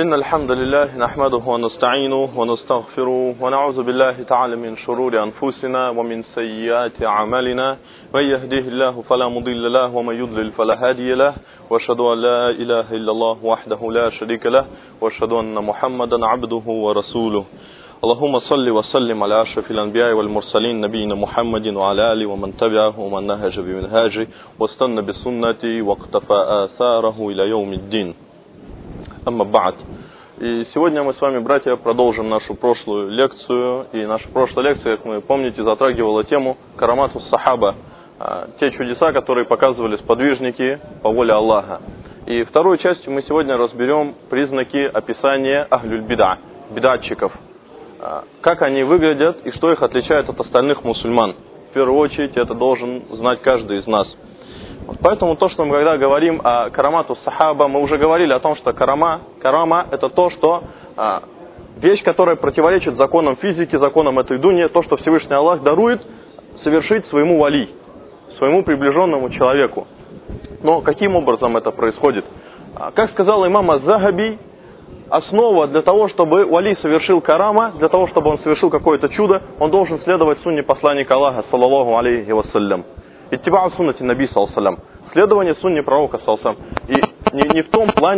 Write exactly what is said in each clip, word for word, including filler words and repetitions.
إن الحمد لله نحمده ونستعينه ونستغفره ونعوذ بالله تعالى من شرور أنفسنا ومن سيئات أعمالنا من يهديه الله فلا مضل له ومن يضلل فلا هادي له وأشهد أن لا إله إلا الله وحده لا شريك له وأشهد أن محمدا عبده ورسوله اللهم صل وسلم على أشرف الأنبياء والمرسلين نبينا محمد وعلى آله ومن تبعه ومن نهج بمنهاجه واستنى بسنته واقتفى آثاره إلى يوم الدين. Амма ба'д. И сегодня мы с вами, братья, продолжим нашу прошлую лекцию. И наша прошлая лекция, как вы помните, затрагивала тему карамату сахаба. Те чудеса, которые показывали сподвижники по воле Аллаха. И второй частью мы сегодня разберем признаки описания ахлюль бида, бидатчиков. Как они выглядят и что их отличает от остальных мусульман. В первую очередь это должен знать каждый из нас. Вот поэтому то, что мы когда говорим о карамату сахаба, мы уже говорили о том, что карама, карама это то, что а, вещь, которая противоречит законам физики, законам этой дуни, то, что Всевышний Аллах дарует совершить своему вали, своему приближенному человеку. Но каким образом это происходит? А, как сказал имам аз-Захаби, основа для того, чтобы вали совершил карама, для того, чтобы он совершил какое-то чудо, он должен следовать сунне посланника Аллаха, саллаллаху алейхи вассалям. Иттибау суннати наби саллаллаху алейхи вассалям. Следование сунне пророка саллаллаху алейхи вассалям. И не, не в том плане,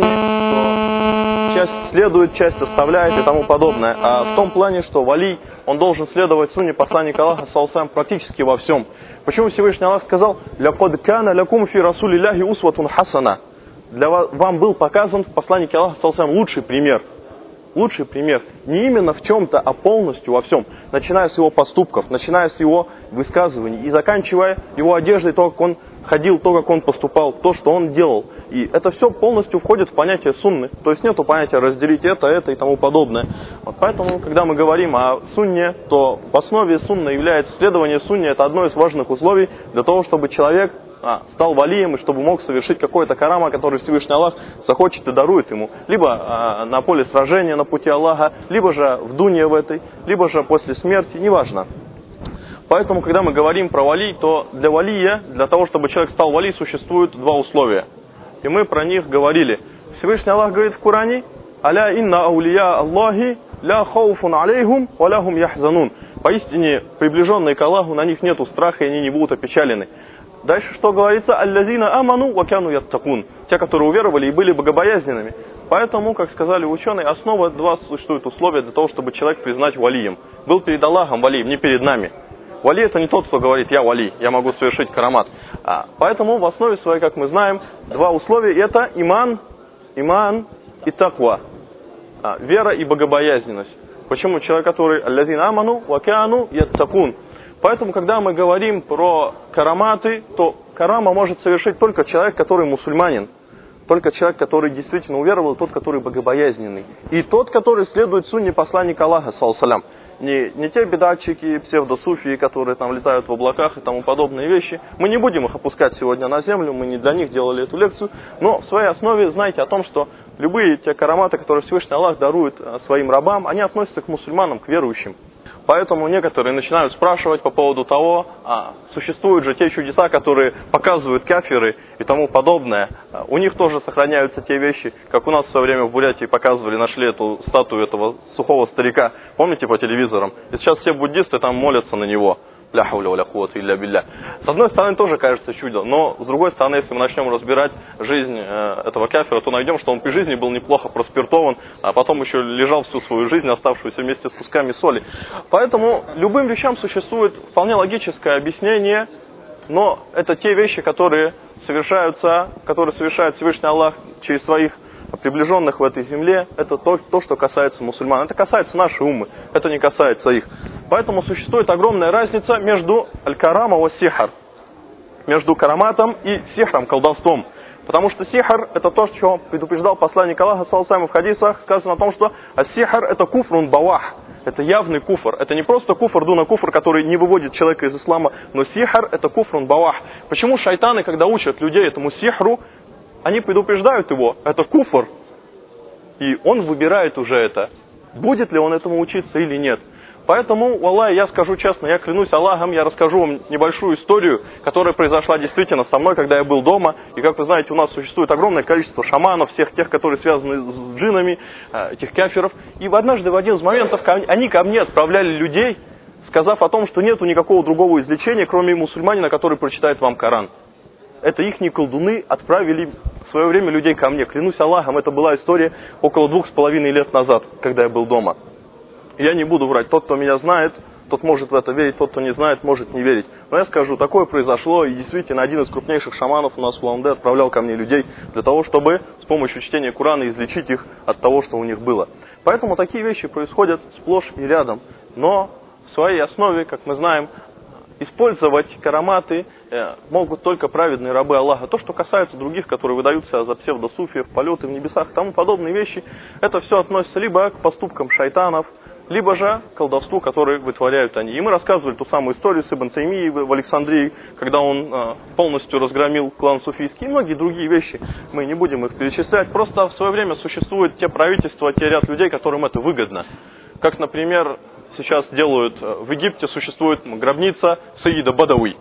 что часть следует, часть оставляет и тому подобное, а в том плане, что вали, он должен следовать сунне посланника Аллаха саллаллаху алейхи вассалям практически во всем. Почему Всевышний Аллах сказал: «Лякад кана лякум фи расулилляхи усватун хасана». Для вас, вам был показан в посланнике Аллаха саллаллаху алейхи вассалям лучший пример. Лучший пример. Не именно в чем-то, а полностью во всем. Начиная с его поступков, начиная с его высказываний и заканчивая его одеждой, то, как он ходил, то, как он поступал, то, что он делал. И это все полностью входит в понятие сунны. То есть нету понятия разделить это, это и тому подобное. Вот поэтому, когда мы говорим о сунне, то в основе сунны является следование сунне. Это одно из важных условий для того, чтобы человек А, стал валием, и чтобы мог совершить какое-то карама, который Всевышний Аллах захочет и дарует ему. Либо а, на поле сражения на пути Аллаха, либо же в дуне в этой, либо же после смерти, неважно. Поэтому, когда мы говорим про вали, то для валия, для того, чтобы человек стал вали, существует два условия. И мы про них говорили. Всевышний Аллах говорит в Коране: «Аля инна аулия Аллахи ля хауфун алейхум ва лахум яхзанун». Поистине, приближенные к Аллаху, на них нету страха, и они не будут опечалены. Дальше что говорится? «Аллазина аману ва кяну яттакун». Те, которые уверовали и были богобоязненными. Поэтому, как сказали ученые, основа два существует условия для того, чтобы человек признать валием. Был перед Аллахом валием, не перед нами. Вали это не тот, кто говорит: «Я вали, я могу совершить карамат». А, поэтому в основе своей, как мы знаем, два условия – это иман, иман и таква. А, вера и богобоязненность. Почему? Человек, который «Аллазина аману ва кяну яттакун». Поэтому, когда мы говорим про караматы, то карама может совершить только человек, который мусульманин. Только человек, который действительно уверовал, тот, который богобоязненный. И тот, который следует сунне посланника Аллаха, саллаллаху алейхи вассалям. Не, не те бедатчики, псевдосуфии, которые там летают в облаках и тому подобные вещи. Мы не будем их опускать сегодня на землю, мы не для них делали эту лекцию. Но в своей основе знайте о том, что любые те караматы, которые Всевышний Аллах дарует своим рабам, они относятся к мусульманам, к верующим. Поэтому некоторые начинают спрашивать по поводу того, а, существуют же те чудеса, которые показывают кафиры и тому подобное. А, у них тоже сохраняются те вещи, как у нас в свое время в Бурятии показывали, нашли эту статую этого сухого старика, помните, по телевизорам? И сейчас все буддисты там молятся на него. Ля хауля ва ля куввата илля билля. С одной стороны, тоже кажется чудо, но с другой стороны, если мы начнем разбирать жизнь э, этого кафира, то найдем, что он при жизни был неплохо проспиртован, а потом еще лежал всю свою жизнь, оставшуюся вместе с кусками соли. Поэтому любым вещам существует вполне логическое объяснение, но это те вещи, которые совершаются, которые совершает Всевышний Аллах через своих приближенных в этой земле. Это то, то, что касается мусульман. Это касается нашей уммы, это не касается их. Поэтому существует огромная разница между аль-карама ва сихар, между караматом и сихром, колдовством. Потому что сихр это то, что предупреждал посланник Аллаха, саллаллаху алейхи вассалям, в хадисах сказано о том, что ас-сихр это куфрун бавах, это явный куфр. Это не просто куфр, дуна куфр, который не выводит человека из ислама, но сихр это куфрун бавах. Почему шайтаны, когда учат людей этому сихру, они предупреждают его, это куфр, и он выбирает уже это, будет ли он этому учиться или нет. Поэтому, валлахи, я скажу честно, я клянусь Аллахом, я расскажу вам небольшую историю, которая произошла действительно со мной, когда я был дома. И, как вы знаете, у нас существует огромное количество шаманов, всех тех, которые связаны с джиннами, этих кафиров. И однажды, в один из моментов, они ко мне отправляли людей, сказав о том, что нету никакого другого излечения, кроме мусульманина, который прочитает вам Коран. Это ихние колдуны отправили в свое время людей ко мне. Клянусь Аллахом, это была история около двух с половиной лет назад, когда я был дома. Я не буду врать. Тот, кто меня знает, тот может в это верить, тот, кто не знает, может не верить. Но я скажу, такое произошло, и действительно один из крупнейших шаманов у нас в Улан-Удэ отправлял ко мне людей для того, чтобы с помощью чтения Корана излечить их от того, что у них было. Поэтому такие вещи происходят сплошь и рядом. Но в своей основе, как мы знаем, использовать караматы э, могут только праведные рабы Аллаха. То, что касается других, которые выдаются за псевдосуфиев, полеты в небесах и тому подобные вещи, это все относится либо к поступкам шайтанов, либо же к колдовству, которое вытворяют они. И мы рассказывали ту самую историю с Ибн Таймией в Александрии, когда он э, полностью разгромил клан суфийский, и многие другие вещи. Мы не будем их перечислять. Просто в свое время существуют те правительства, те ряд людей, которым это выгодно. Как, например, сейчас делают в Египте, существует гробница Саида Бадауи,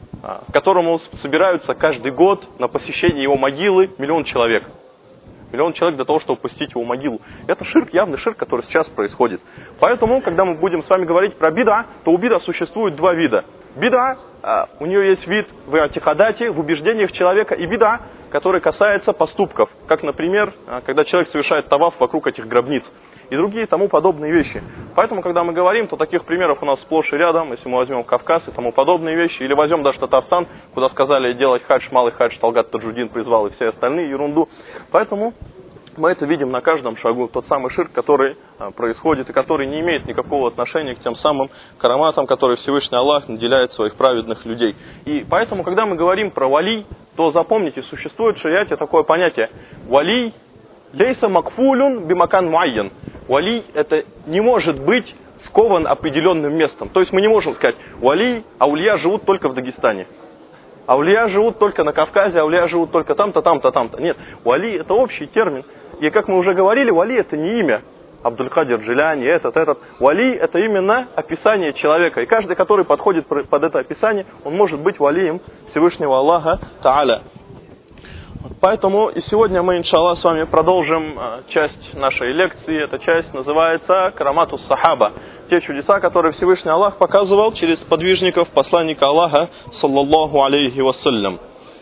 к которому собираются каждый год на посещение его могилы миллион человек. Миллион человек для того, чтобы посетить его могилу. Это ширк, явный ширк, который сейчас происходит. Поэтому, когда мы будем с вами говорить про бида, то у бида существует два вида. Бида, у нее есть вид в атихадате, в убеждениях человека, и бида, который касается поступков. Как, например, когда человек совершает таваф вокруг этих гробниц. И другие тому подобные вещи. Поэтому, когда мы говорим, то таких примеров у нас сплошь и рядом. Если мы возьмем Кавказ и тому подобные вещи, или возьмем даже Татарстан, куда сказали делать хадж, малый хадж, Талгат Таджудин призвал и все остальные ерунду. Поэтому мы это видим на каждом шагу. Тот самый ширк, который а, происходит и который не имеет никакого отношения к тем самым караматам, которые Всевышний Аллах наделяет своих праведных людей. И поэтому, когда мы говорим про вали, то запомните, существует в шариате такое понятие. Вали лейса макфулюн бимакан муайян. Вали это не может быть скован определенным местом. То есть мы не можем сказать, вали, аулия живут только в Дагестане. Аулия живут только на Кавказе, аулия живут только там-то, там-то, там-то. Нет, вали это общий термин. И как мы уже говорили, вали это не имя. Абдуль-Кадир Джиляни, этот, этот. Вали это именно описание человека. И каждый, который подходит под это описание, он может быть валием Всевышнего Аллаха Тааля. Поэтому и сегодня мы, иншаллах, с вами продолжим часть нашей лекции. Эта часть называется Караматус Сахаба. Те чудеса, которые Всевышний Аллах показывал через подвижников посланника Аллаха, саллаллаху алейхи вассалям.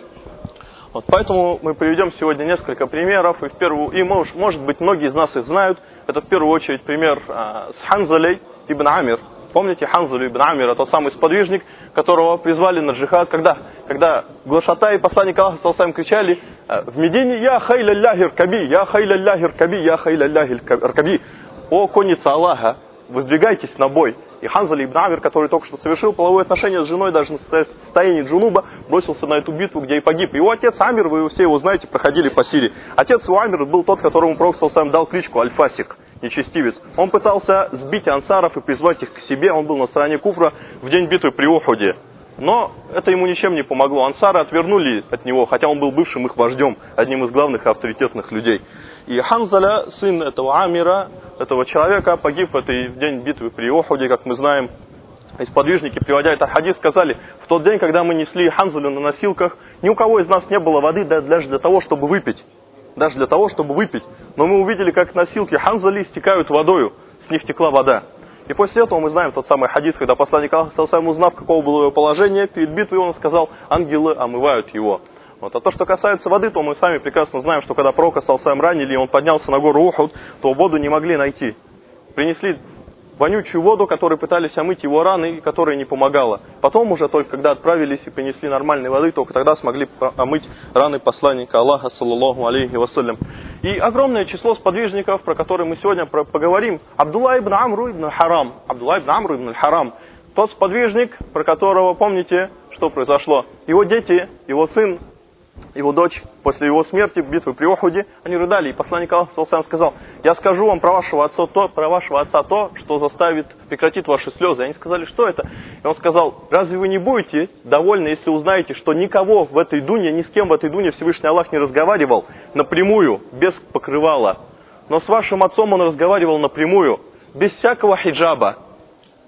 Вот, поэтому мы приведем сегодня несколько примеров. И, в первую, и может, может быть, многие из нас их знают. Это в первую очередь пример а, с Ханзалей ибн Амир. Помните Ханзалю ибн Амира, тот самый сподвижник, которого призвали на джихад, когда, когда глашатай и посланник Аллаха саллаллаху кричали в Медине: «Я хайля ляхи ркаби, я хайля ляхи ркаби, я хайля ляхи ркаби». О, конница Аллаха, воздвигайтесь на бой. И Ханзаль ибн Амир, который только что совершил половое отношение с женой, даже на состоянии джунуба, бросился на эту битву, где и погиб. Его отец Амир, вы все его знаете, проходили по Сирии. Отец у Амира был тот, которому Пророк саллаллаху алейхи ва саллям дал кличку Аль-Фасик, нечестивец. Он пытался сбить ансаров и призвать их к себе, он был на стороне куфра в день битвы при Ухуде. Но это ему ничем не помогло. Ансары отвернули от него, хотя он был бывшим их вождем, одним из главных и авторитетных людей. И Ханзаля, сын этого Амира, этого человека, погиб в этот день битвы при Ухуде, как мы знаем. И сподвижники, приводя этот хадис, сказали: в тот день, когда мы несли Ханзалю на носилках, ни у кого из нас не было воды даже для того, чтобы выпить. Даже для того, чтобы выпить. Но мы увидели, как носилки Ханзали истекают водою, с них текла вода. И после этого мы знаем тот самый хадис, когда посланник Аллаха, узнав, какого было его положение, перед битвой он сказал: ангелы омывают его. Вот. А то, что касается воды, то мы сами прекрасно знаем, что когда пророка саллаллаху ранили, и он поднялся на гору Ухуд, то воду не могли найти. Принесли вонючую воду, которой пытались омыть его раны, и которая не помогала. Потом уже только когда отправились и принесли нормальной воды, только тогда смогли омыть раны посланника Аллаха, саллаллаху алейхи вассалям. И огромное число сподвижников, про которые мы сегодня поговорим. Абдулла ибн Амру ибн Харам. Абдулла ибн Амру ибн Харам. Тот сподвижник, про которого, помните, что произошло? Его дети, его сын, его дочь, после его смерти в битве при Ухуде, они рыдали, и посланник Аллаха саллаллаху сказал: я скажу вам про вашего отца то, про вашего отца то, что заставит, прекратит ваши слезы. Они сказали: что это? И он сказал: разве вы не будете довольны, если узнаете, что никого в этой дуне, ни с кем в этой дуне Всевышний Аллах не разговаривал напрямую, без покрывала, но с вашим отцом он разговаривал напрямую, без всякого хиджаба.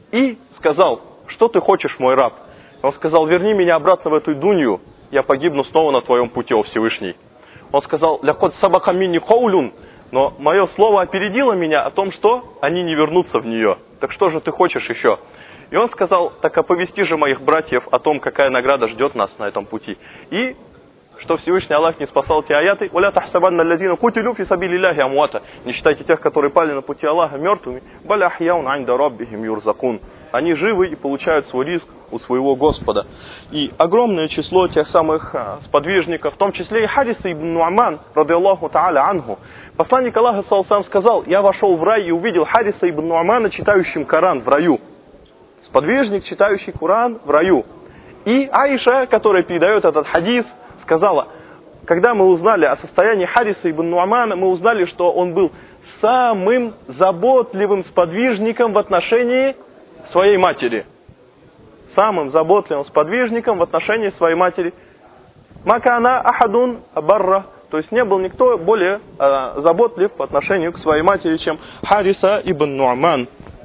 и сказал: что ты хочешь, мой раб? Он сказал: верни меня обратно в эту дунью, я погибну снова на твоем пути, о Всевышний. Он сказал: лякот сабака минни коулюн, но мое слово опередило меня о том, что они не вернутся в нее. Так что же ты хочешь еще? И он сказал: так оповести же моих братьев о том, какая награда ждет нас на этом пути. И что Всевышний Аллах не спасал те аяты: «Уля тахсабанна аллазина кутилю фи сабилиллахи амуата». Не считайте тех, которые пали на пути Аллаха, мертвыми. «Баль ахьяун анда раббихим юрзакун». Они живы и получают свой ризк у своего Господа. И огромное число тех самых а, сподвижников, в том числе и Хариса ибн Ну'ман, ради Аллаху та'аля анху. Посланник Аллаха саллаллаху сказал: я вошел в рай и увидел Хариса ибн Ну'мана, читающим Коран в раю. Сподвижник, читающий Коран в раю. И Аиша, которая передает этот хадис, сказала: когда мы узнали о состоянии Хариса ибн Ну'мана, мы узнали, что он был самым заботливым сподвижником в отношении своей матери. Самым заботливым сподвижником в отношении своей матери. Макана ахадун барра. То есть не был никто более э, заботлив по отношению к своей матери, чем Хариса ибн Ну'ман.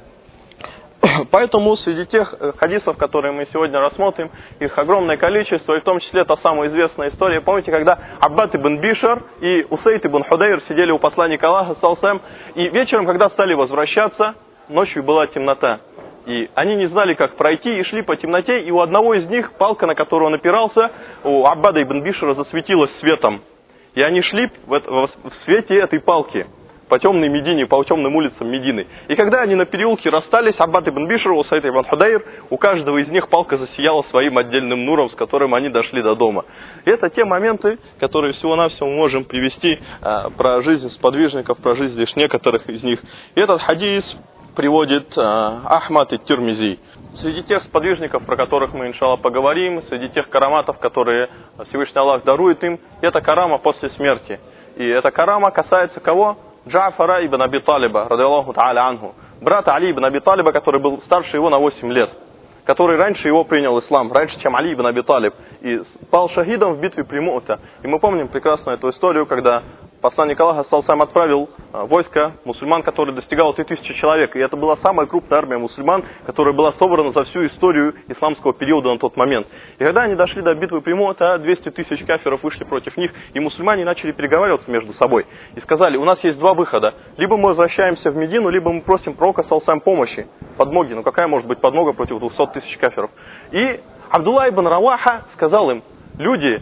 Поэтому среди тех хадисов, которые мы сегодня рассмотрим, их огромное количество, и в том числе та самая известная история. Помните, когда Аббад ибн Бишр и Усейд ибн Худайр сидели у посланника Аллаха, саллаллаху, и вечером, когда стали возвращаться, ночью была темнота. И они не знали, как пройти, и шли по темноте, и у одного из них палка, на которую он опирался, у Аббада ибн Бишра засветилась светом. И они шли в свете этой палки по темной Медине, по темным улицам Медины. И когда они на переулке расстались, Аббад ибн Бишр, Усайд ибн Худайр, у каждого из них палка засияла своим отдельным нуром, с которым они дошли до дома. И это те моменты, которые всего-навсего мы можем привести а, про жизнь сподвижников, про жизнь лишь некоторых из них. И этот хадис приводит а, Ахмад и Тирмизи. Среди тех сподвижников, про которых мы, иншаллах, поговорим, среди тех караматов, которые Всевышний Аллах дарует им, это карама после смерти. И эта карама касается кого? Джафара ибн Аби Талиба, ради Аллаху та'аля анху. Брата Али ибн Аби Талиба, который был старше его на восемь лет. Который раньше его принял ислам, раньше, чем Али ибн Аби Талиб. И пал шахидом в битве при Му'та. И мы помним прекрасно эту историю, когда посланник Аллаха саллаллаху отправил войско мусульман, которое достигало три тысячи человек. И это была самая крупная армия мусульман, которая была собрана за всю историю исламского периода на тот момент. И когда они дошли до битвы при Му'та, двести тысяч кафиров вышли против них, и мусульмане начали переговариваться между собой. И сказали: у нас есть два выхода. Либо мы возвращаемся в Медину, либо мы просим пророка саллаллаху помощи, подмоги. Ну какая может быть подмога против двухсот тысяч кафиров? И Абдулла ибн Раваха сказал им: люди,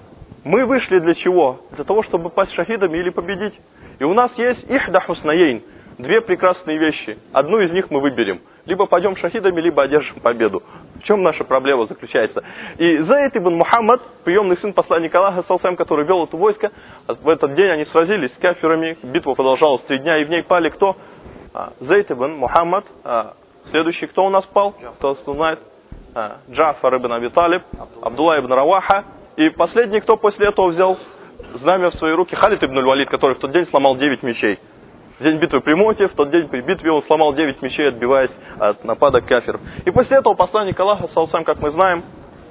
мы вышли для чего? Для того, чтобы пасть шахидами или победить. И у нас есть ихда хуснаейн, две прекрасные вещи. Одну из них мы выберем. Либо пойдем шахидами, либо одержим победу. В чем наша проблема заключается? И Зайд ибн Мухаммад, приемный сын посланника Аллаха, саллаллаху, который вел это войско, в этот день они сразились с кафирами. Битва продолжалась три дня, и в ней пали кто? Зайд ибн Мухаммад. Следующий кто у нас пал? Кто знает? Джафар ибн Аби Талиб, Абдулла ибн Раваха. И последний, кто после этого взял знамя в свои руки, Халид ибн аль-Валид, который в тот день сломал девять мечей. В день битвы при Му'те, в тот день при битве он сломал девять мечей, отбиваясь от напада кафиров. И после этого посланник Аллаха, саллаллаху, как мы знаем,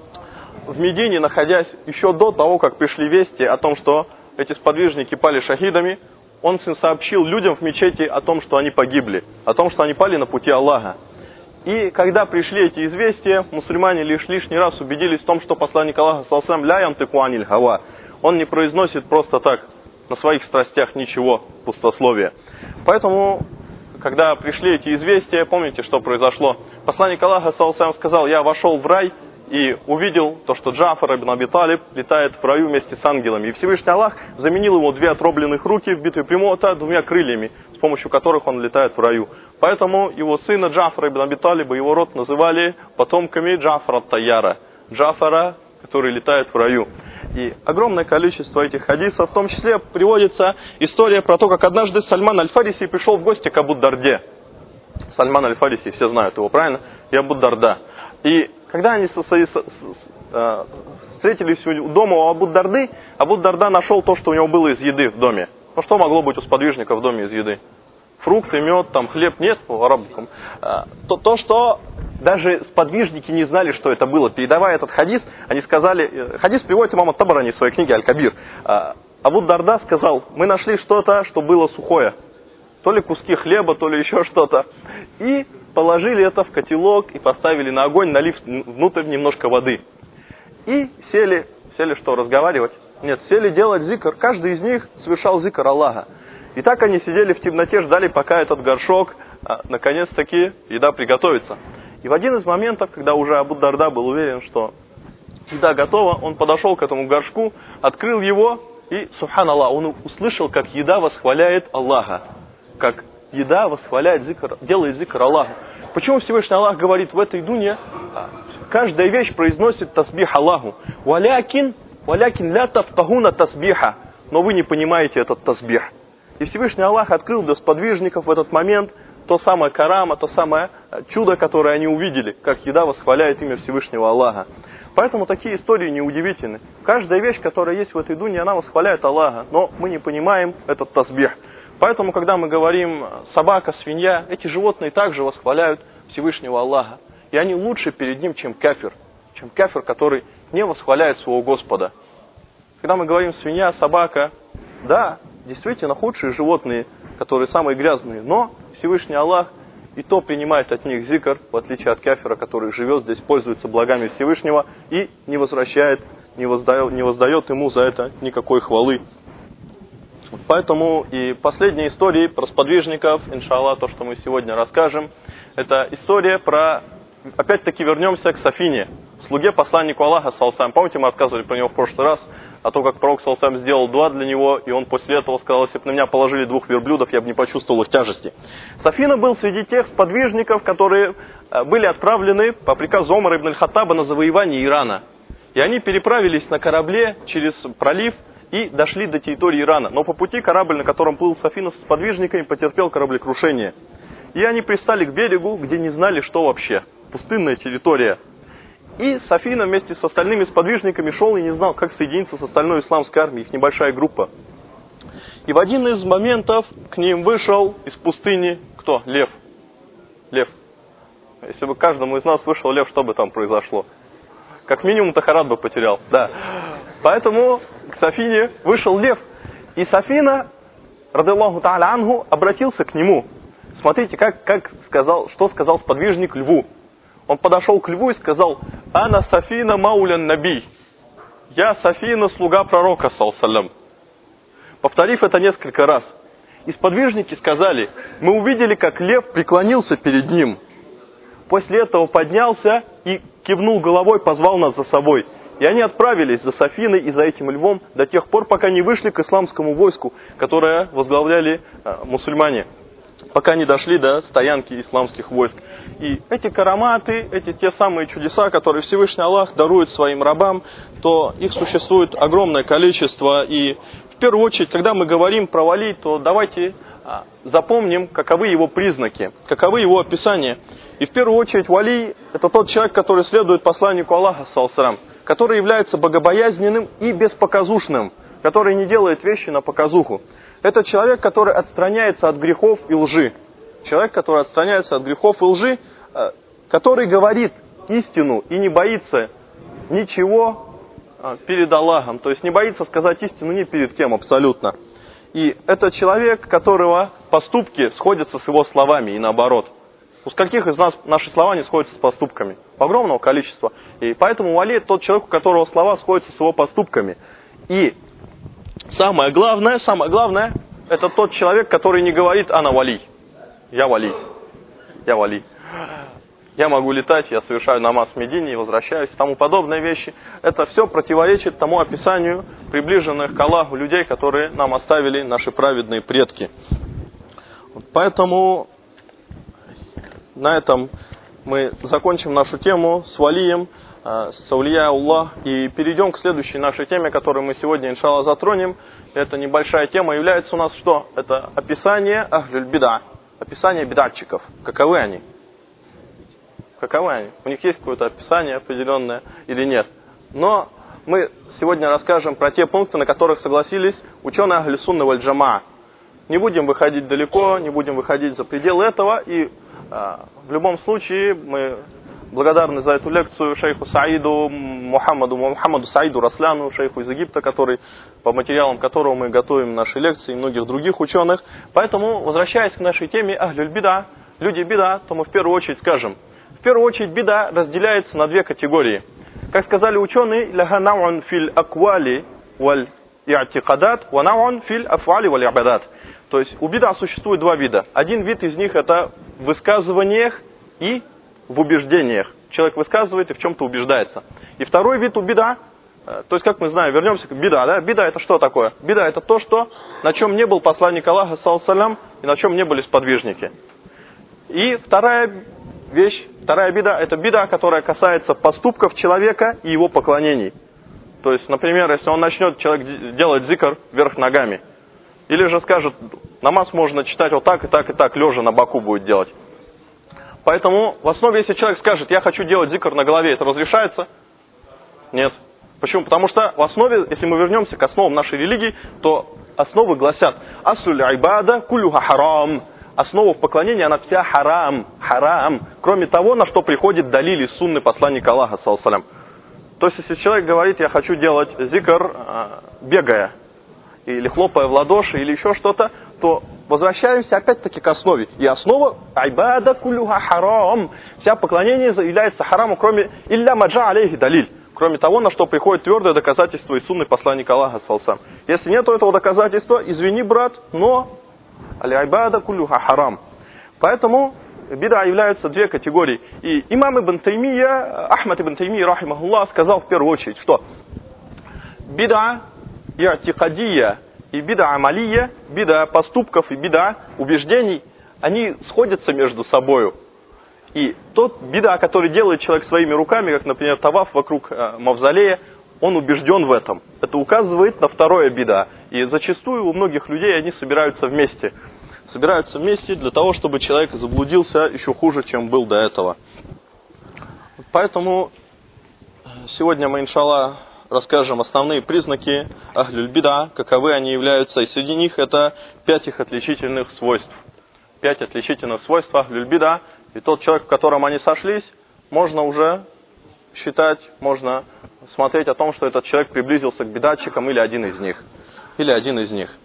в Медине, находясь еще до того, как пришли вести о том, что эти сподвижники пали шахидами, он сообщил людям в мечети о том, что они погибли, о том, что они пали на пути Аллаха. И когда пришли эти известия, мусульмане лишь лишний раз убедились в том, что посланник Аллаха, саллаллаху, ля янтику аниль гава, он не произносит просто так на своих страстях ничего, пустословия. Поэтому, когда пришли эти известия, помните, что произошло? Посланник Аллаха, саллаллаху, сказал: я вошел в рай и увидел то, что Джафар ибн Аби Талиб летает в раю вместе с ангелами. И Всевышний Аллах заменил ему две отрубленных руки в битве при Му'та двумя крыльями, с помощью которых он летает в раю. Поэтому его сына Джафара ибн Аби Талиба, его род называли потомками Джафара ат-Тайяра, Джафара, который летает в раю. И огромное количество этих хадисов, в том числе приводится история про то, как однажды Сальман аль-Фариси пришел в гости к Абу Дарде. Сальман аль-Фариси, все знают его, правильно? И Абу Дарда. И когда они встретились у дома у Абу Дарды, Абу Дарда нашел то, что у него было из еды в доме. Ну что могло быть у сподвижника в доме из еды? Фрукты, мед, там хлеб нет по арабам. То, то, что даже сподвижники не знали, что это было. Передавая этот хадис, они сказали, хадис приводит имам ат-Табарани в своей книге Аль-Кабир. Абу Дарда сказал: мы нашли что-то, что было сухое. то ли куски хлеба, то ли еще что-то. И положили это в котелок и поставили на огонь, налив внутрь немножко воды. И сели, сели что, разговаривать? Нет, сели делать зикр. Каждый из них совершал зикр Аллаха. И так они сидели в темноте, ждали, пока этот горшок, а, наконец-таки, еда приготовится. И в один из моментов, когда уже Абу Дарда был уверен, что еда готова, он подошел к этому горшку, открыл его, и, субханаллах, он услышал, как еда восхваляет Аллаха. Как еда восхваляет зикр, делает зикр Аллаху. Почему Всевышний Аллах говорит, в этой дуне каждая вещь произносит тасбих Аллаху. Валякин, валякин ля тафтахуна тасбиха. Но вы не понимаете этот тасбих. И Всевышний Аллах открыл для сподвижников в этот момент то самое карама, то самое чудо, которое они увидели, как еда восхваляет имя Всевышнего Аллаха. Поэтому такие истории неудивительны. Каждая вещь, которая есть в этой дуне, она восхваляет Аллаха, но мы не понимаем этот тасбих. Поэтому, когда мы говорим собака, свинья, эти животные также восхваляют Всевышнего Аллаха. И они лучше перед ним, чем кафир, чем кафир, который не восхваляет своего Господа. Когда мы говорим свинья, собака, да, действительно худшие животные, которые самые грязные, но Всевышний Аллах и то принимает от них зикр, в отличие от кафира, который живет здесь, пользуется благами Всевышнего и не возвращает, не воздает, не воздает ему за это никакой хвалы. Поэтому и последние истории про сподвижников, иншаллах, то, что мы сегодня расскажем, это история про, опять-таки вернемся к Сафине, слуге посланнику Аллаха, салсам. Помните, мы рассказывали про него в прошлый раз, о том, как пророк салсам сделал дуа для него, и он после этого сказал, если бы на меня положили двух верблюдов, я бы не почувствовал их тяжести. Сафина был среди тех сподвижников, которые были отправлены по приказу Омара ибн аль-Хаттаба на завоевание Ирана. И они переправились на корабле через пролив и дошли до территории Ирана. Но по пути корабль, на котором плыл Сафина с сподвижниками, потерпел кораблекрушение. И они пристали к берегу, где не знали, что вообще. Пустынная территория. И Сафина вместе с остальными сподвижниками шел и не знал, как соединиться с остальной исламской армией, их небольшая группа. И в один из моментов к ним вышел из пустыни кто? Лев. Лев. Если бы каждому из нас вышел лев, что бы там произошло? Как минимум Тахарат бы потерял. Да. Поэтому к Сафине вышел лев. И Сафина, радиллаху та'аля анху, обратился к нему. Смотрите, как, как сказал, что сказал сподвижник льву. Он подошел к льву и сказал: «Ана Сафина маулян наби». «Я Сафина, слуга пророка, саллаллаху». Повторив это несколько раз. И сподвижники сказали: «Мы увидели, как лев преклонился перед ним». После этого поднялся и кивнул головой, позвал нас за собой. И они отправились за Сафиной и за этим львом до тех пор, пока не вышли к исламскому войску, которое возглавляли э, мусульмане, пока не дошли до стоянки исламских войск. И эти караматы, эти те самые чудеса, которые Всевышний Аллах дарует своим рабам, то их существует огромное количество. И в первую очередь, когда мы говорим про вали, то давайте а, запомним, каковы его признаки, каковы его описания. И в первую очередь вали — это тот человек, который следует посланнику Аллаха, саллаллаху, который является богобоязненным и беспоказушным, который не делает вещи на показуху. Это человек, который отстраняется от грехов и лжи. Человек, который отстраняется от грехов и лжи, который говорит истину и не боится ничего перед Аллахом. То есть не боится сказать истину ни перед кем абсолютно. И это человек, которого поступки сходятся с его словами и наоборот. У каких из нас наши слова не сходятся с поступками? Огромного количества. И поэтому вали — это тот человек, у которого слова сходятся с его поступками. И самое главное, самое главное, это тот человек, который не говорит «ана вали». Я вали. Я вали. Я могу летать, я совершаю намаз в Медине и возвращаюсь, и тому подобные вещи. Это все противоречит тому описанию приближенных к Аллаху людей, которые нам оставили наши праведные предки. Поэтому на этом мы закончим нашу тему с валием, с аулия Аллах, и перейдем к следующей нашей теме, которую мы сегодня, иншаллах, затронем. Эта небольшая тема является у нас что? Это описание ахлюль бида, описание бидатчиков. Каковы они? Каковы они? У них есть какое-то описание определенное или нет? Но мы сегодня расскажем про те пункты, на которых согласились ученые ахль сунна валь джамаа. Не будем выходить далеко, не будем выходить за пределы этого, и э, в любом случае мы благодарны за эту лекцию шейху Саиду Мухаммаду, Мухаммаду Саиду Расляну, шейху из Египта, который, по материалам которого мы готовим наши лекции, и многих других ученых. Поэтому, возвращаясь к нашей теме Ахлюль бида, люди бида, то мы в первую очередь скажем. В первую очередь бида разделяется на две категории. Как сказали ученые, «Ляха нау'ун фил аквали валь и'тикадат, ва нау'ун фил аф'али валь ибадат». То есть у бида существует два вида. Один вид из них это в высказываниях и в убеждениях. Человек высказывает и в чем-то убеждается. И второй вид у бида, то есть как мы знаем, вернемся к бида. Да? Бида это что такое? Бида это то, что, на чем не был посланник Аллаха, саллаллаху, и на чем не были сподвижники. И вторая вещь, вторая бида, это бида, которая касается поступков человека и его поклонений. То есть, например, если он начнет человек делать зикр вверх ногами, или же скажет, намаз можно читать вот так и так и так, лежа на боку будет делать. Поэтому в основе, если человек скажет, я хочу делать зикр на голове, это разрешается? Нет. Почему? Потому что в основе, если мы вернемся к основам нашей религии, то основы гласят, аслюль айбада кулюха харам. Основа в поклонении, она вся харам, харам. Кроме того, на что приходит далили сунны посланника Аллаха, саллаллаху алейхи ва саллям. То есть, если человек говорит, я хочу делать зикр, бегая, или хлопая в ладоши, или еще что-то, то возвращаемся опять-таки к основе. И основа айбада кулюха харам. Вся поклонение является харамом, кроме илля маджа алейхи далиль. Кроме того, на что приходит твердое доказательство из сунны посланника Аллаха, саллаллаху алейхи ва саллям. Если нет этого доказательства, извини, брат, но аль-айбада кулюха харам. Поэтому бида являются две категории. И имам Ибн Таймия, Ахмад Ибн Таймия, рахимахуллах, сказал в первую очередь, что бида и'тикадия и бида амалия, бида поступков и бида убеждений, они сходятся между собою. И тот бида, который делает человек своими руками, как, например, таваф вокруг э, мавзолея, он убежден в этом. Это указывает на второе бида. И зачастую у многих людей они собираются вместе. Собираются вместе для того, чтобы человек заблудился еще хуже, чем был до этого. Поэтому сегодня мы, иншаллах, расскажем основные признаки ахлюль бида, каковы они являются. И среди них это пять их отличительных свойств. Пять отличительных свойств ахлюль бида. И тот человек, в котором они сошлись, можно уже считать, можно смотреть о том, что этот человек приблизился к бидатчикам или один из них. Или один из них.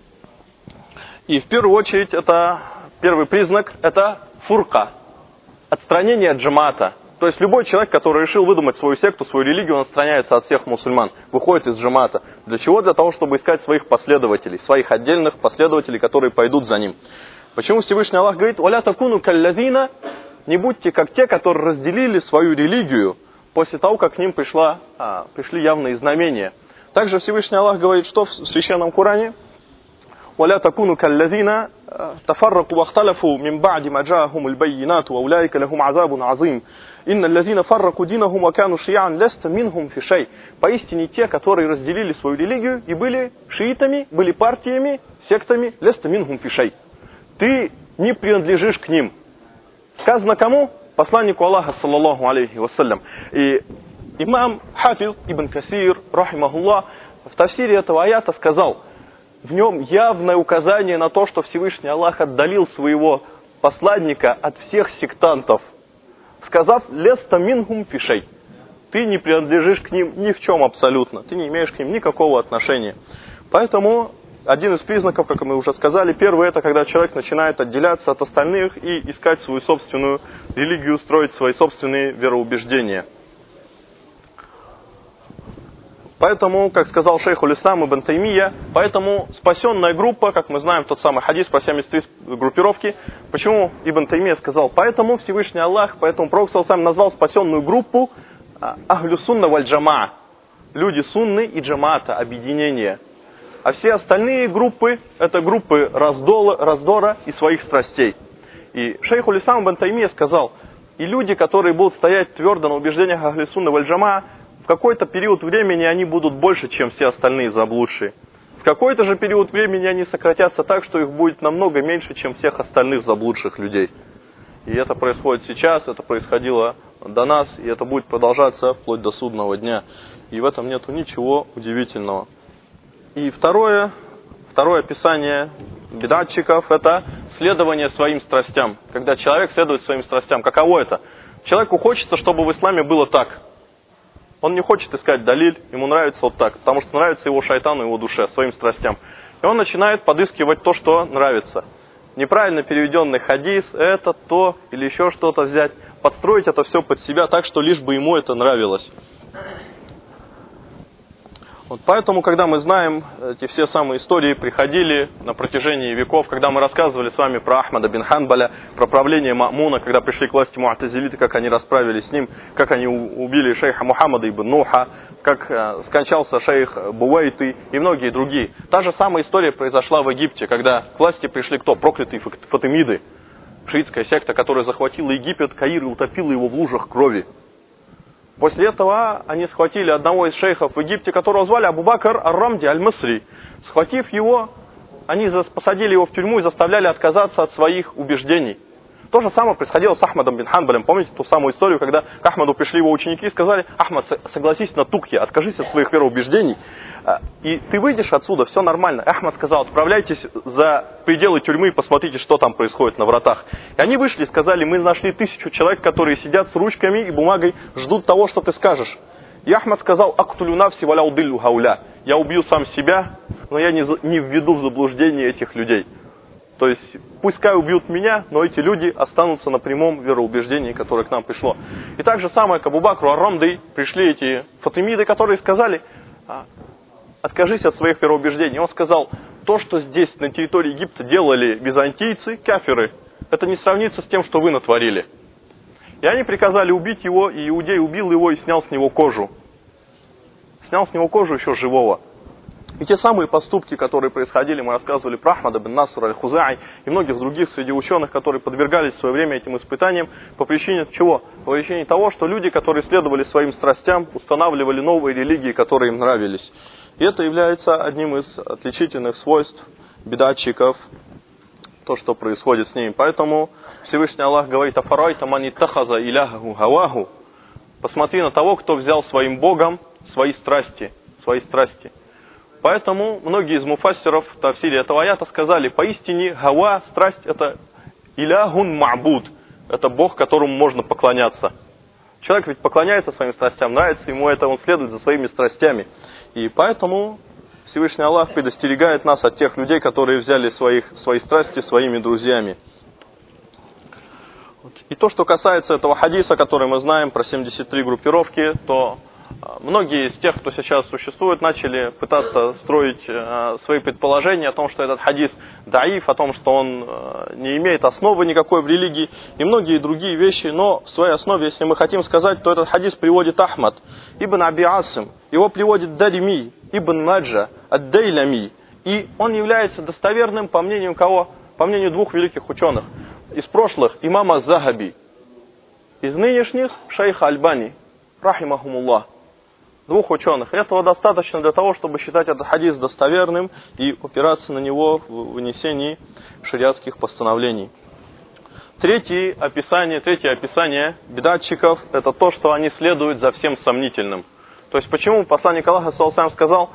И в первую очередь, это первый признак, это фурка, отстранение от джамаата. То есть любой человек, который решил выдумать свою секту, свою религию, он отстраняется от всех мусульман, выходит из джамаата. Для чего? Для того, чтобы искать своих последователей, своих отдельных последователей, которые пойдут за ним. Почему Всевышний Аллах говорит, «Валя такуну каллазина», не будьте как те, которые разделили свою религию после того, как к ним пришла, а, пришли явные знамения. Также Всевышний Аллах говорит, что в Священном Коране, ولا تكونوا كالذين تفرقوا واختلفوا من بعد ما جاءهم البينات وأولئك لهم عذاب عظيم إن الذين فرقوا دينهم وكانوا شيعا لست منهم في شيء. Поистине те, которые разделили свою религию и были шиитами, были партиями, сектами, леста минхум фишей. Ты не принадлежишь к ним. Сказано кому? Посланнику Аллаха, саллаллаху алейхи вассалям. И имам Хафиз ибн Касир, рахимахуллах, в тафсире этого аята сказал, в нем явное указание на то, что Всевышний Аллах отдалил своего посланника от всех сектантов, сказав «леста минхум фишей». Ты не принадлежишь к ним ни в чем абсолютно, ты не имеешь к ним никакого отношения. Поэтому один из признаков, как мы уже сказали, первый это когда человек начинает отделяться от остальных и искать свою собственную религию, строить свои собственные вероубеждения. Поэтому, как сказал шейх уль-Ислам ибн Таймия, поэтому спасенная группа, как мы знаем, тот самый хадис про семьдесят три группировки, почему Ибн Таймия сказал, поэтому Всевышний Аллах, поэтому Пророк сам назвал спасенную группу ахлю сунна валь джамаа, люди сунны и джамаата, объединения. А все остальные группы, это группы раздола, раздора и своих страстей. И шейх уль-Ислам ибн Таймия сказал, и люди, которые будут стоять твердо на убеждениях ахлю сунна валь джамаа, в какой-то период времени они будут больше, чем все остальные заблудшие. В какой-то же период времени они сократятся так, что их будет намного меньше, чем всех остальных заблудших людей. И это происходит сейчас, это происходило до нас, и это будет продолжаться вплоть до судного дня. И в этом нету ничего удивительного. И второе, второе описание бидатчиков – это следование своим страстям. Когда человек следует своим страстям, каково это? Человеку хочется, чтобы в исламе было так. Он не хочет искать далиль, ему нравится вот так, потому что нравится его шайтану, его душе, своим страстям. И он начинает подыскивать то, что нравится. Неправильно переведенный хадис, это, то, или еще что-то взять, подстроить это все под себя так, что лишь бы ему это нравилось. Вот поэтому, когда мы знаем эти все самые истории, приходили на протяжении веков, когда мы рассказывали с вами про Ахмада бин Ханбаля, про правление Ма'муна, когда пришли к власти му'тазилиты, как они расправились с ним, как они убили шейха Мухаммада ибн Нуха, как э, скончался шейх Бувейты и многие другие. Та же самая история произошла в Египте, когда к власти пришли кто? Проклятые фатимиды, шиитская секта, которая захватила Египет, Каир и утопила его в лужах крови. После этого они схватили одного из шейхов в Египте, которого звали Абу Бакр ар-Рамди аль-Мисри. Схватив его, они посадили его в тюрьму и заставляли отказаться от своих убеждений. То же самое происходило с Ахмадом бин Ханбалем. Помните ту самую историю, когда к Ахмаду пришли его ученики и сказали: Ахмад, согласись на тукье, откажись от своих вероубеждений, и ты выйдешь отсюда, все нормально. Ахмад сказал: отправляйтесь за пределы тюрьмы и посмотрите, что там происходит на вратах. И они вышли и сказали: мы нашли тысячу человек, которые сидят с ручками и бумагой, ждут того, что ты скажешь. И Ахмад сказал: актулю навси валя удиллю хауля. Я убью сам себя, но я не, не введу в заблуждение этих людей. То есть, пускай убьют меня, но эти люди останутся на прямом вероубеждении, которое к нам пришло. И так же самое к Абу Бакру ар-Рамди пришли эти фатимиды, которые сказали: откажись от своих вероубеждений. Он сказал: то, что здесь на территории Египта делали византийцы, кафиры, это не сравнится с тем, что вы натворили. И они приказали убить его, и иудей убил его и снял с него кожу. Снял с него кожу еще живого. И те самые поступки, которые происходили, мы рассказывали про Ахмада бин Наср аль-Хузаи и многих других среди ученых, которые подвергались в свое время этим испытаниям, по причине чего? По причине того, что люди, которые следовали своим страстям, устанавливали новые религии, которые им нравились. И это является одним из отличительных свойств бидатчиков, то, что происходит с ними. Поэтому Всевышний Аллах говорит: «Афарайта ман иттахаза иляхаху хаваху». Посмотри на того, кто взял своим Богом свои страсти, свои страсти. Поэтому многие из муфассиров в тафсире этого аята сказали: поистине гава, страсть, это иляхун ма'буд, это Бог, которому можно поклоняться. Человек ведь поклоняется своим страстям, нравится ему это, он следует за своими страстями. И поэтому Всевышний Аллах предостерегает нас от тех людей, которые взяли своих, свои страсти своими друзьями. И то, что касается этого хадиса, который мы знаем про семьдесят три группировки, то многие из тех, кто сейчас существует, начали пытаться строить э, свои предположения о том, что этот хадис даиф, о том, что он э, не имеет основы никакой в религии, и многие другие вещи. Но в своей основе, если мы хотим сказать, то этот хадис приводит Ахмад ибн Аби Асим, его приводит Дарими ибн Маджа ад-Дайлями, и он является достоверным по мнению кого? По мнению двух великих ученых. Из прошлых имама Захаби, из нынешних шейха Альбани, рахимахумуллах. Двух ученых. Этого достаточно для того, чтобы считать этот хадис достоверным и опираться на него в вынесении шариатских постановлений. Третье описание, третье описание бидатчиков – это то, что они следуют за всем сомнительным. То есть, почему посланник Аллаха саллаллаху сказал: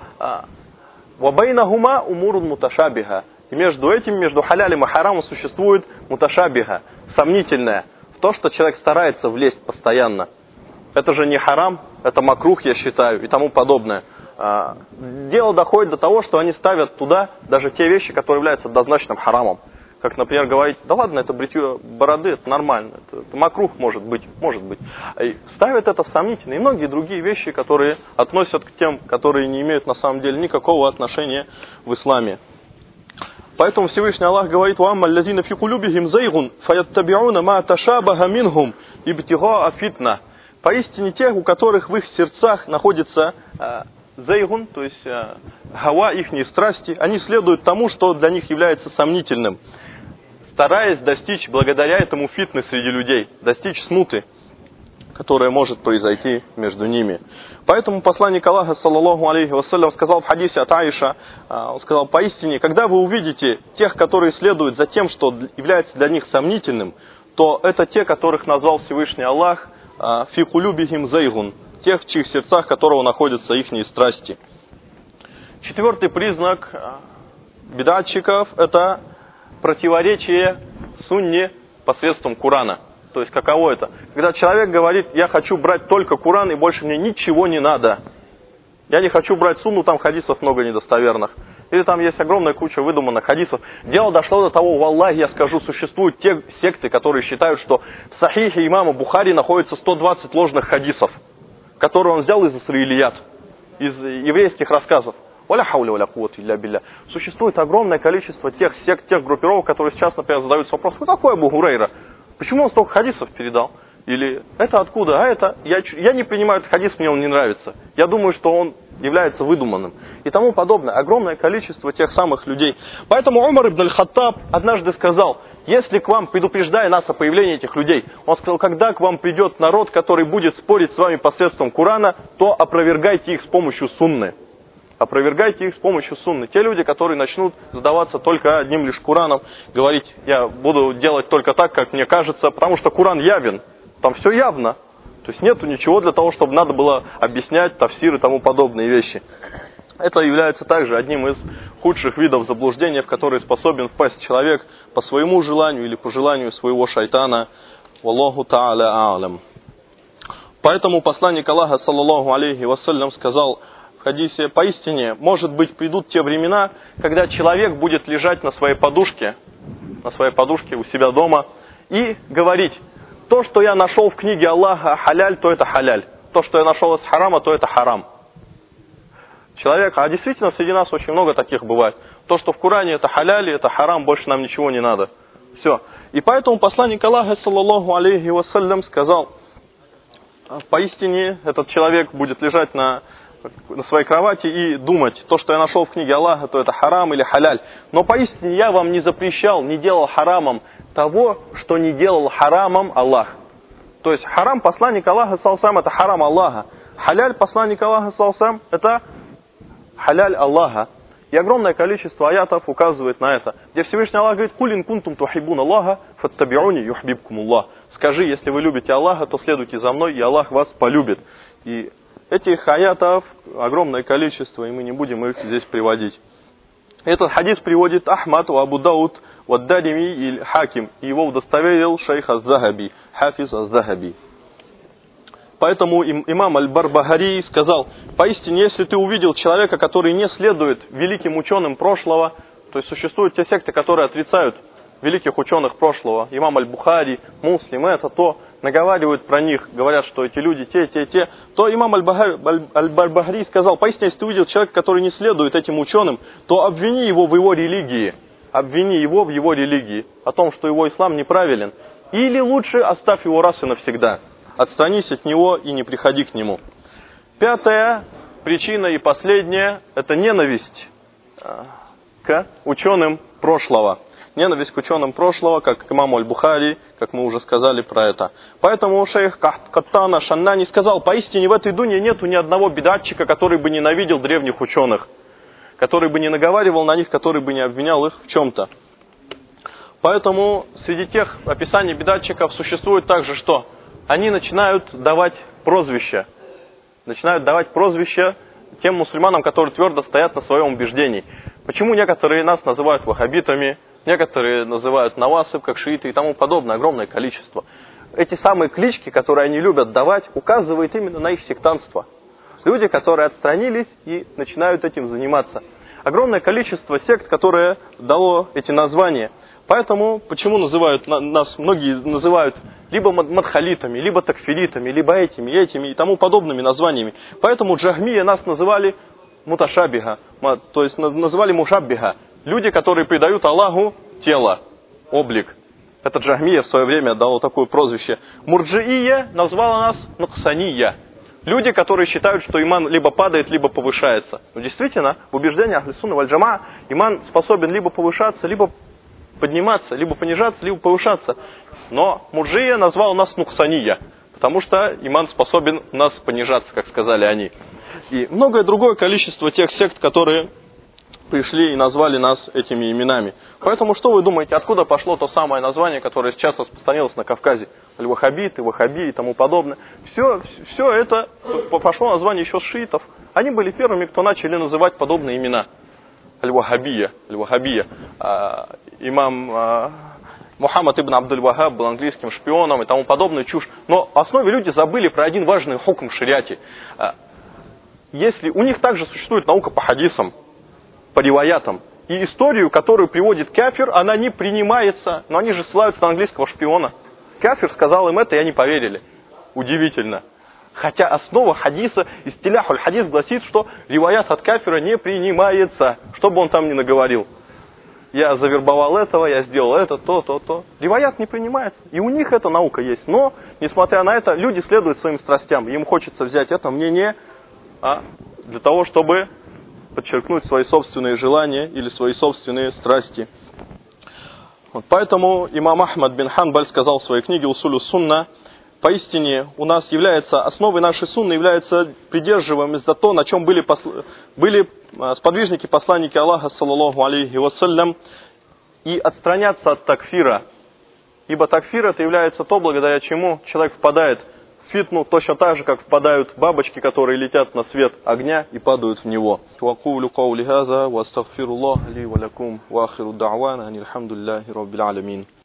«Вабайнахума умурун муташабиха». И между этим, между халялем и харамом существует муташабиха, сомнительное, в то, что человек старается влезть постоянно. Это же не харам, это макрух, я считаю, и тому подобное. Дело доходит до того, что они ставят туда даже те вещи, которые являются однозначным харамом. Как, например, говорить: да ладно, это бритье бороды, это нормально, это, это макрух может быть, может быть. И ставят это в сомнительное. И многие другие вещи, которые относят к тем, которые не имеют на самом деле никакого отношения в исламе. Поэтому Всевышний Аллах говорит: «Вамма аллазина фи кулюбихим зайгун, фаяттабиуна ма ташабаха минхум, ибтигаа фитна». Поистине тех, у которых в их сердцах находится э, зайгун, то есть э, гава, ихние страсти, они следуют тому, что для них является сомнительным, стараясь достичь благодаря этому фитны среди людей, достичь смуты, которая может произойти между ними. Поэтому посланник Аллаха, саллаллаху алейхи вассалям, сказал в хадисе от Аиша, он сказал: поистине, когда вы увидите тех, которые следуют за тем, что является для них сомнительным, то это те, которых назвал Всевышний Аллах фи кулюбихим зайгун, тех, в чьих сердцах которого находятся ихние страсти. Четвертый признак бидатчиков – это противоречие сунне посредством Корана. То то есть каково это? Когда человек говорит, я хочу брать только Куран и больше мне ничего не надо. Я не хочу брать сунну, там хадисов много недостоверных. Или там есть огромная куча выдуманных хадисов. Дело дошло до того, валлахи, я скажу, существуют те секты, которые считают, что в сахихе имама Бухари находится сто двадцать ложных хадисов, которые он взял из исраилият, из еврейских рассказов. Валя хауля валя куввата илля билля. Существует огромное количество тех сект, тех группировок, которые сейчас, например, задаются вопросом, что такое Абу Гурейра? Почему он столько хадисов передал? Или это откуда? А это? Я, я не принимаю этот хадис, мне он не нравится. Я думаю, что он является выдуманным. И тому подобное. Огромное количество тех самых людей. Поэтому Умар ибн аль-Хаттаб однажды сказал, если к вам, предупреждая нас о появлении этих людей, он сказал, когда к вам придет народ, который будет спорить с вами посредством Курана, то опровергайте их с помощью сунны. Опровергайте их с помощью сунны. Те люди, которые начнут задаваться только одним лишь Кураном, говорить, я буду делать только так, как мне кажется, потому что Куран явен. Там все явно. То есть нету ничего для того, чтобы надо было объяснять тафсир и тому подобные вещи. Это является также одним из худших видов заблуждения, в которые способен впасть человек по своему желанию или по желанию своего шайтана. Валлаху та'аля а'лям. Поэтому посланник Аллаха, саллаллаху алейхи вассалям, сказал в хадисе, поистине, может быть, придут те времена, когда человек будет лежать на своей подушке, на своей подушке у себя дома и говорить, то, что я нашел в книге Аллаха халяль, то это халяль. То, что я нашел из харама, то это харам. Человек, а действительно среди нас очень много таких бывает. То, что в Коране это халяль, это харам, больше нам ничего не надо. Все. И поэтому посланник Аллаха, саллаллаху алейхи вассалям, сказал, поистине этот человек будет лежать на, на своей кровати и думать, то, что я нашел в книге Аллаха, то это харам или халяль. Но поистине я вам не запрещал, не делал харамом того, что не делал харамом Аллах. То есть харам посланника Аллаха, салсам, это харам Аллаха. Халяль посланника Аллаха, салсам, это халяль Аллаха. И огромное количество аятов указывает на это. Где Всевышний Аллах говорит, «Кулин кунтум тухибун Аллаха, фаттабиуни юхбибкум Аллах». Скажи, если вы любите Аллаха, то следуйте за мной, и Аллах вас полюбит. И этих аятов огромное количество, и мы не будем их здесь приводить. Этот хадис приводит Ахмад, Абу Дауд, Ваддарими и Хаким. И его удостоверил шейх аз-Захаби, хафиз аз-Захаби. Поэтому им, имам Аль-Барбахари сказал, поистине, если ты увидел человека, который не следует великим ученым прошлого, то есть существуют те секты, которые отрицают великих ученых прошлого, имам Аль-Бухари, Муслим, это то, наговаривают про них, говорят, что эти люди те, те, те, то имам Аль-Барбахари сказал, поистине, если ты увидел человека, который не следует этим ученым, то обвини его в его религии, обвини его в его религии, о том, что его ислам неправилен, или лучше оставь его раз и навсегда, отстранись от него и не приходи к нему. Пятая причина и последняя, это ненависть к ученым прошлого. Ненависть к ученым прошлого, как к имаму Аль-Бухари, как мы уже сказали про это. Поэтому шейх Каттана Шаннани сказал, поистине в этой дуне нету ни одного бидатчика, который бы ненавидел древних ученых, который бы не наговаривал на них, который бы не обвинял их в чем-то. Поэтому среди тех описаний бидатчиков существует также что? Они начинают давать прозвища. Начинают давать прозвища тем мусульманам, которые твердо стоят на своем убеждении. Почему некоторые нас называют ваххабитами, некоторые называют навасыб, как шииты и тому подобное, огромное количество. Эти самые клички, которые они любят давать, указывают именно на их сектантство. Люди, которые отстранились и начинают этим заниматься. Огромное количество сект, которые дало эти названия. Поэтому, почему называют нас, многие называют либо мадхалитами, либо такфиритами, либо этими, этими и тому подобными названиями. Поэтому джахмия нас называли муташабиха, то есть называли мушаббиха. Люди, которые придают Аллаху тело, облик. Это джахмия в свое время дало такое прозвище. Мурджиия назвала нас нуксания. Люди, которые считают, что иман либо падает, либо повышается. Но действительно, в убеждении Ахли Сунна валь Джамаа иман способен либо повышаться, либо подниматься, либо понижаться, либо повышаться. Но Мурджия назвал нас нуксания, потому что иман способен у нас понижаться, как сказали они. И многое другое количество тех сект, которые пришли и назвали нас этими именами. Поэтому что вы думаете, откуда пошло то самое название, которое сейчас распространилось на Кавказе? Аль-Ваххабиты, Ваххаби и тому подобное. Все, все это пошло название еще с шиитов. Они были первыми, кто начали называть подобные имена. Аль-Ваххабия, Аль-Ваххабия. А, имам а, Мухаммад ибн Абдуль-Вахаб был английским шпионом и тому подобную чушь. Но в основе люди забыли про один важный хукм в шариате. Если у них также существует наука по хадисам, по риваятам, и историю, которую приводит кафир, она не принимается, но они же ссылаются на английского шпиона. Кафир сказал им это, и они поверили. Удивительно. Хотя основа хадиса, истиляхуль хадис гласит, что риваят от кафира не принимается, что бы он там ни наговорил. Я завербовал этого, я сделал это, то, то, то. Риваят не принимается. И у них эта наука есть. Но, несмотря на это, люди следуют своим страстям. Им хочется взять это мнение а, для того, чтобы подчеркнуть свои собственные желания или свои собственные страсти. Вот поэтому имам Ахмад бин Ханбаль сказал в своей книге «Усулю сунна», поистине у нас является, основой нашей сунны является придерживаемость за то, на чем были, посл... были сподвижники, посланники Аллаха, саллаллаху алейхи вассалям, и отстраняться от такфира. Ибо такфир это является то, благодаря чему человек впадает в фитну, точно так же, как впадают бабочки, которые летят на свет огня и падают в него. وَقُولُ قَوْلِ هَذَا وَاسْتَغْفِرُ اللَّهَ لِي وَلَكُمْ وَآخِرُ الدَّعْوَانَ أَنِ الْحَمْدُ لِلَّهِ رَبِّ الْعَالَمِينَ.